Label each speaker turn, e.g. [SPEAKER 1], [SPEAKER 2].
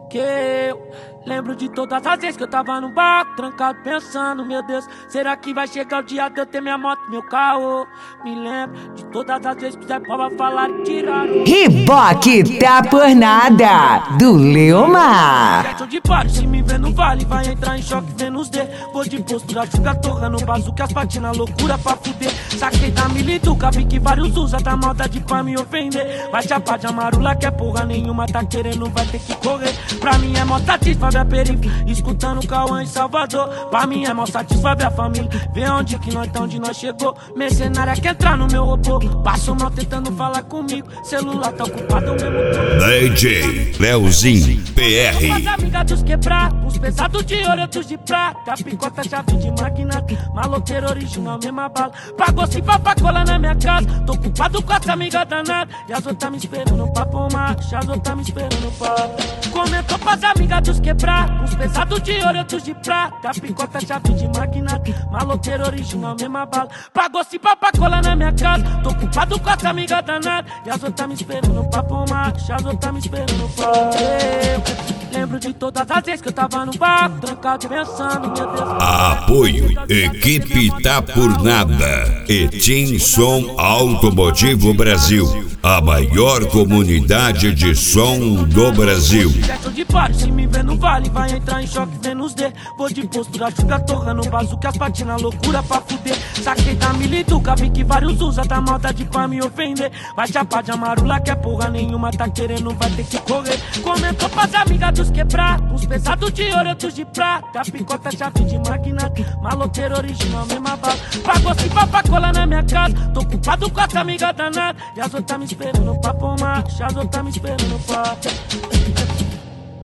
[SPEAKER 1] Que eu lembro de todas as vezes que eu tava no bar, trancado pensando, meu Deus, será que vai chegar o dia de eu ter minha moto, meu carro? Me lembro de todas as vezes que Zé Pova falaram e tiraram.
[SPEAKER 2] Riboc tá por nada, do Leomar.
[SPEAKER 1] Questão de paro, se me vê no vale, vai entrar em choque vendo os D. Vou de postura, chuga torra no bazuca, as patinas, loucura pra fuder. Saquei da milituca, vi que vários usa da maldade pra me ofender. Vai chapar de amarula que é porra nenhuma, tá querendo, vai ter que correr. Pra mim é mó satisfa ver a periferia, escutando o Cauã em Salvador. Pra mim é mó satisfa ver a família, ver onde que nós tá, onde nós chegou. Mercenária quer entrar no meu robô, passo mal tentando falar comigo, celular tá ocupado mesmo.
[SPEAKER 3] DJ Leozinho PR.
[SPEAKER 1] As amigas dos quebrar, uns pesados de ouro, outros de prata. Picota, chave de máquina, maloqueiro original, mesma bala. Pagou se pra colar na minha casa, tô ocupado com essa amiga danada. E as outras me esperando pra pomar, as outras me esperando pra... Comentou pras amigas dos quebrar, uns pesados de ouro, outros de prata. Picota, chave de máquina, maloqueiro original, mesma bala. Pagou se pra colar na minha casa, tô ocupado com essa amiga danada. E as outras me esperando pra pomar, as outras me esperando pra... Lembro de todas as vezes que eu tava no bar, trancado pensando, meu Deus.
[SPEAKER 3] Apoio Equipe Tá Por Nada e Team Som Automotivo Brasil, a maior comunidade de som do Brasil.
[SPEAKER 1] Questão de paro, se me vê no vale, vai entrar em choque vendo os D. Vou de postura, chuga torra no bazuca, as patinas, loucura pra fuder. Saquei da milituca, vi que vários usa da maldade pra me ofender. Vai chapar de amarula que é porra nenhuma, tá querendo, vai ter que correr. Comentou pras amigas dos quebrar, uns pesados de ouro, outros de prata. Picota, chave de máquina, maloqueiro original, mesma bala. Pagou se pra colar na minha casa, tô ocupado com essa amiga danada. E as outras me esperando pra pomar, as outras me esperando pra...